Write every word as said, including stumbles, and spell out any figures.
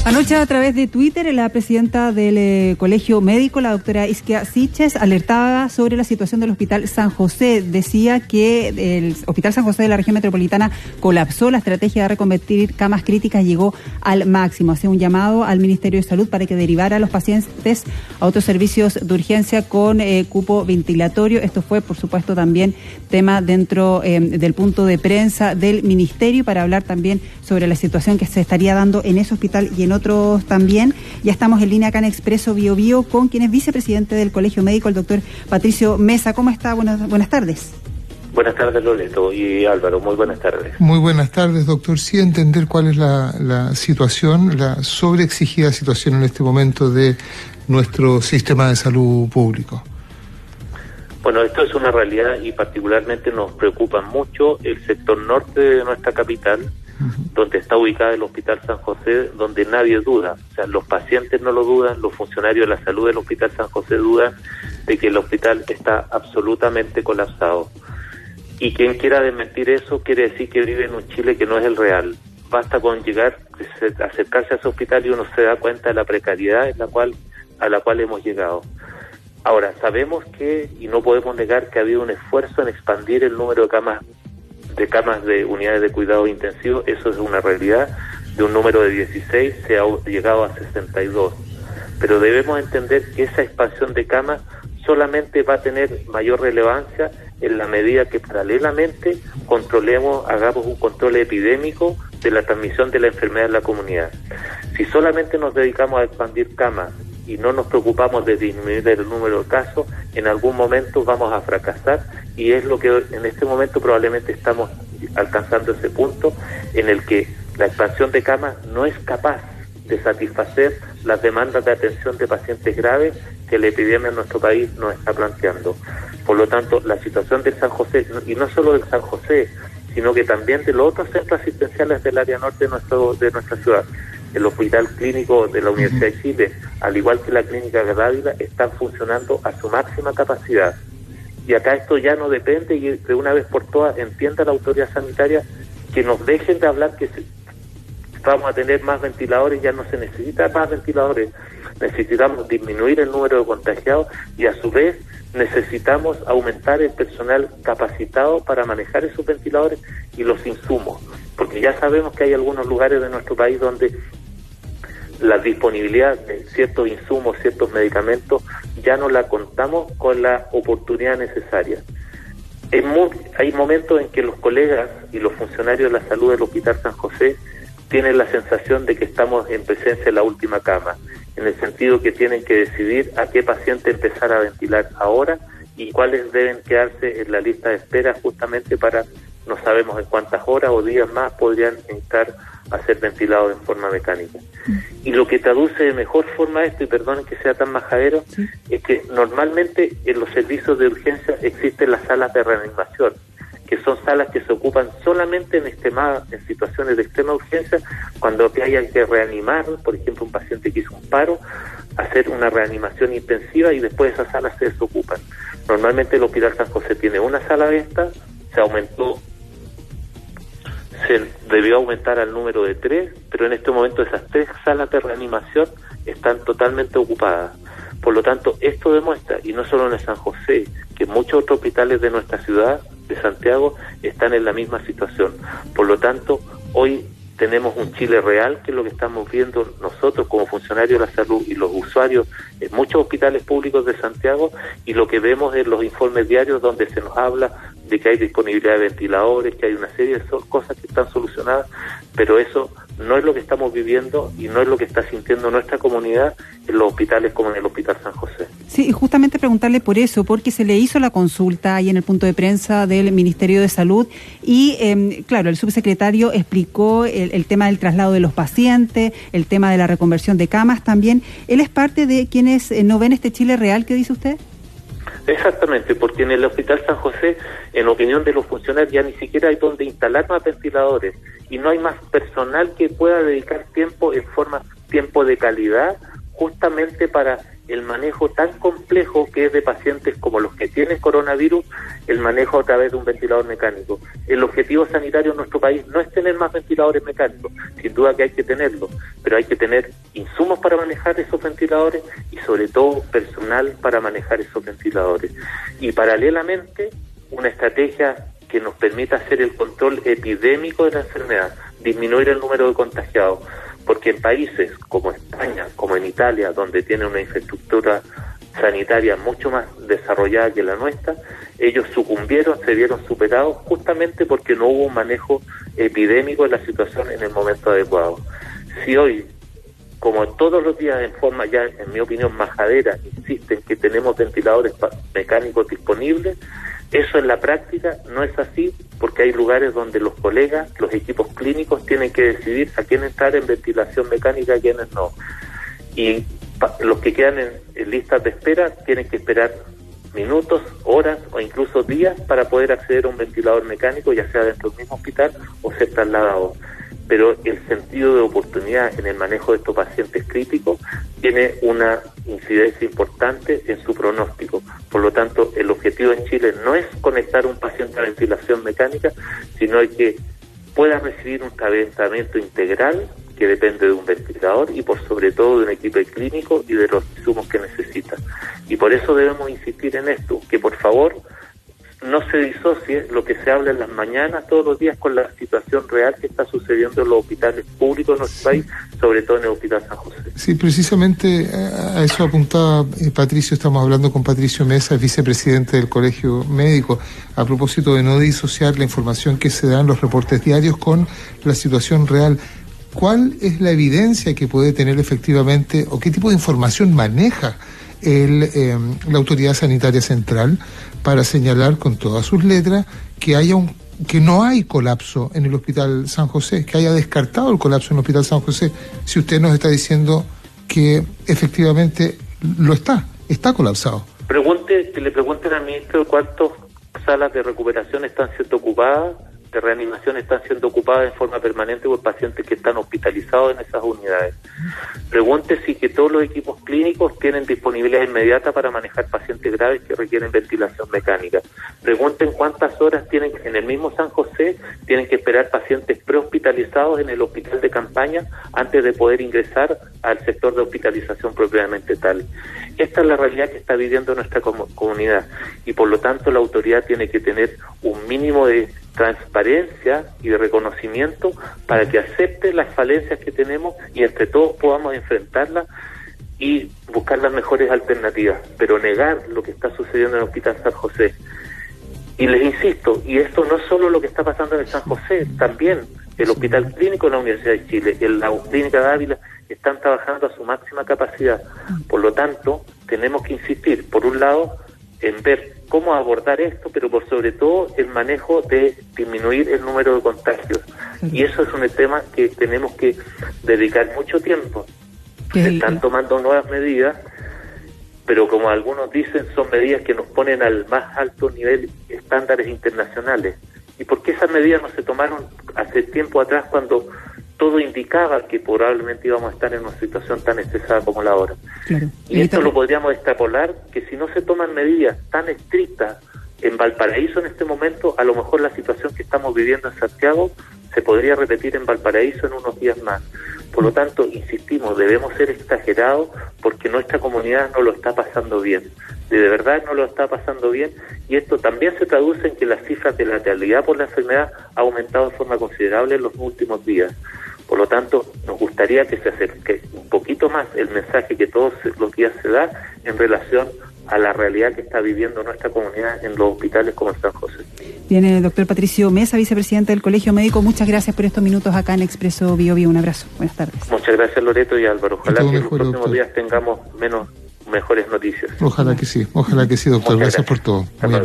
Anoche, a través de Twitter, la presidenta del eh, Colegio Médico, la doctora Isquia Siches, alertaba sobre la situación del Hospital San José. Decía que el Hospital San José de la región metropolitana colapsó, la estrategia de reconvertir camas críticas llegó al máximo. Hacía un llamado al Ministerio de Salud para que derivara a los pacientes a otros servicios de urgencia con eh, cupo ventilatorio. Esto fue, por supuesto, también tema dentro eh, del punto de prensa del Ministerio, para hablar también sobre la situación que se estaría dando en ese hospital y en otros también. Ya estamos en línea acá en Expreso Bio Bio con quien es vicepresidente del Colegio Médico, el doctor Patricio Mesa. ¿Cómo está? Buenas, buenas tardes. Buenas tardes, Loreto y Álvaro, muy buenas tardes. Muy buenas tardes, doctor. Sí, entender cuál es la, la situación, la sobreexigida situación en este momento de nuestro sistema de salud público. Bueno, esto es una realidad y particularmente nos preocupa mucho el sector norte de nuestra capital, uh-huh. donde está ubicado el Hospital San José, donde nadie duda, o sea, los pacientes no lo dudan, los funcionarios de la salud del Hospital San José dudan de que el hospital está absolutamente colapsado. Y quien quiera desmentir eso quiere decir que vive en un Chile que no es el real. Basta con llegar, acercarse a ese hospital y uno se da cuenta de la precariedad en la cual, a la cual hemos llegado. Ahora, sabemos que, y no podemos negar que ha habido un esfuerzo en expandir el número de camas de camas de unidades de cuidado intensivo. Eso es una realidad. De un número de dieciséis se ha llegado a sesenta y dos. Pero debemos entender que esa expansión de camas solamente va a tener mayor relevancia en la medida que paralelamente controlemos, hagamos un control epidémico de la transmisión de la enfermedad en la comunidad. Si solamente nos dedicamos a expandir camas y no nos preocupamos de disminuir el número de casos, en algún momento vamos a fracasar, y es lo que en este momento probablemente estamos alcanzando ese punto en el que la expansión de camas no es capaz de satisfacer las demandas de atención de pacientes graves que la epidemia en nuestro país nos está planteando. Por lo tanto, la situación del San José, y no solo del San José, sino que también de los otros centros asistenciales del área norte de, nuestro, de nuestra ciudad, el Hospital Clínico de la Universidad de Chile, al igual que la Clínica de Dávila, están funcionando a su máxima capacidad. Y acá esto ya no depende, y de una vez por todas entienda la autoridad sanitaria que nos dejen de hablar que se, vamos a tener más ventiladores. Ya no se necesita más ventiladores, necesitamos disminuir el número de contagiados y a su vez necesitamos aumentar el personal capacitado para manejar esos ventiladores y los insumos, porque ya sabemos que hay algunos lugares de nuestro país donde la disponibilidad de ciertos insumos, ciertos medicamentos, ya no la contamos con la oportunidad necesaria. Es muy, hay momentos en que los colegas y los funcionarios de la salud del Hospital San José tienen la sensación de que estamos en presencia de la última cama, en el sentido que tienen que decidir a qué paciente empezar a ventilar ahora y cuáles deben quedarse en la lista de espera, justamente para, no sabemos en cuántas horas o días más podrían entrar a ser ventilados en forma mecánica. Y lo que traduce de mejor forma esto, y perdonen que sea tan majadero, sí, es que normalmente en los servicios de urgencia existen las salas de reanimación, que son salas que se ocupan solamente en extrema, en situaciones de extrema urgencia, cuando haya que reanimar, por ejemplo, un paciente que hizo un paro, hacer una reanimación intensiva, y después esas salas se desocupan. Normalmente el Hospital San José tiene una sala de esta, se aumentó, se debió aumentar al número de tres, pero en este momento esas tres salas de reanimación están totalmente ocupadas. Por lo tanto, esto demuestra, y no solo en el San José, que muchos otros hospitales de nuestra ciudad, de Santiago, están en la misma situación. Por lo tanto, hoy tenemos un Chile real, que es lo que estamos viendo nosotros como funcionarios de la salud y los usuarios en muchos hospitales públicos de Santiago, y lo que vemos en los informes diarios donde se nos habla de que hay disponibilidad de ventiladores, que hay una serie de cosas que están solucionadas, pero eso no es lo que estamos viviendo y no es lo que está sintiendo nuestra comunidad en los hospitales como en el Hospital San José. Sí, y justamente preguntarle por eso, porque se le hizo la consulta ahí en el punto de prensa del Ministerio de Salud y, eh, claro, el subsecretario explicó el, el tema del traslado de los pacientes, el tema de la reconversión de camas también. ¿Él es parte de quienes eh, no ven este Chile real que dice usted? Exactamente, porque en el Hospital San José, en opinión de los funcionarios, ya ni siquiera hay donde instalar más ventiladores y no hay más personal que pueda dedicar tiempo en forma, tiempo de calidad, justamente para el manejo tan complejo que es de pacientes como los que tienen coronavirus, el manejo a través de un ventilador mecánico. El objetivo sanitario en nuestro país no es tener más ventiladores mecánicos, sin duda que hay que tenerlo, pero hay que tener insumos para manejar esos ventiladores y sobre todo personal para manejar esos ventiladores. Y paralelamente, una estrategia que nos permita hacer el control epidémico de la enfermedad, disminuir el número de contagiados, porque en países como España, como en Italia, donde tienen una infraestructura sanitaria mucho más desarrollada que la nuestra, ellos sucumbieron, se vieron superados justamente porque no hubo un manejo epidémico de la situación en el momento adecuado. Si hoy, como todos los días en forma ya, en mi opinión, majadera, insisten que tenemos ventiladores mecánicos disponibles, eso en la práctica no es así, porque hay lugares donde los colegas, los equipos clínicos tienen que decidir a quién entrar en ventilación mecánica y a quiénes no. Y pa- los que quedan en, en listas de espera tienen que esperar minutos, horas o incluso días para poder acceder a un ventilador mecánico, ya sea dentro del mismo hospital o ser trasladado. Pero el sentido de oportunidad en el manejo de estos pacientes críticos tiene una incidencia importante en su pronóstico. Por lo tanto, el objetivo en Chile no es conectar a un paciente a ventilación mecánica, sino es que pueda recibir un tratamiento integral que depende de un ventilador y por sobre todo de un equipo clínico y de los insumos que necesita. Y por eso debemos insistir en esto, que por favor no se disocie lo que se habla en las mañanas todos los días con la situación real que está sucediendo en los hospitales públicos de nuestro sí. país, sobre todo en el Hospital San José. Sí, precisamente a eso apuntaba eh, Patricio. Estamos hablando con Patricio Mesa, vicepresidente del Colegio Médico, a propósito de no disociar la información que se da en los reportes diarios con la situación real. ¿Cuál es la evidencia que puede tener efectivamente o qué tipo de información maneja el, eh, la Autoridad Sanitaria Central para señalar con todas sus letras que haya un que no hay colapso en el Hospital San José, que haya descartado el colapso en el Hospital San José, si usted nos está diciendo que efectivamente lo está, está colapsado? Pregunte, que le pregunten al ministro cuántas salas de recuperación están siendo ocupadas, de reanimación están siendo ocupadas en forma permanente por pacientes que están hospitalizados en esas unidades. Pregunte si que todos los equipos clínicos tienen disponibilidad inmediata para manejar pacientes graves que requieren ventilación mecánica. Pregunten cuántas horas tienen en el mismo San José tienen que esperar pacientes prehospitalizados en el hospital de campaña antes de poder ingresar al sector de hospitalización propiamente tal. Esta es la realidad que está viviendo nuestra com- comunidad y por lo tanto la autoridad tiene que tener un mínimo de transparencia y de reconocimiento para que acepte las falencias que tenemos y entre todos podamos enfrentarlas y buscar las mejores alternativas, pero negar lo que está sucediendo en el Hospital San José. Y les insisto, y esto no es solo lo que está pasando en el San José, también el Hospital Clínico de la Universidad de Chile, en la Clínica de Ávila, están trabajando a su máxima capacidad. Por lo tanto, tenemos que insistir, por un lado, en ver cómo abordar esto, pero por sobre todo el manejo de disminuir el número de contagios. Y eso es un tema que tenemos que dedicar mucho tiempo. Se están tomando nuevas medidas, pero como algunos dicen, son medidas que nos ponen al más alto nivel estándares internacionales. ¿Y por qué esas medidas no se tomaron hace tiempo atrás cuando todo indicaba que probablemente íbamos a estar en una situación tan estresada como la ahora? Claro. Y esto lo podríamos extrapolar, que si no se toman medidas tan estrictas en Valparaíso en este momento, a lo mejor la situación que estamos viviendo en Santiago se podría repetir en Valparaíso en unos días más. Por lo tanto, insistimos, debemos ser exagerados porque nuestra comunidad no lo está pasando bien. De verdad no lo está pasando bien y esto también se traduce en que las cifras de letalidad por la enfermedad ha aumentado de forma considerable en los últimos días. Por lo tanto, nos gustaría que se acerque un poquito más el mensaje que todos los días se da en relación a la realidad que está viviendo nuestra comunidad en los hospitales como el San José. Viene el doctor Patricio Mesa, vicepresidente del Colegio Médico. Muchas gracias por estos minutos acá en Expreso Bio Bio. Un abrazo. Buenas tardes. Muchas gracias, Loreto y Álvaro. Ojalá que en los próximos doctor. días tengamos menos mejores noticias. Ojalá que sí, ojalá que sí, doctor. Gracias, gracias por todo.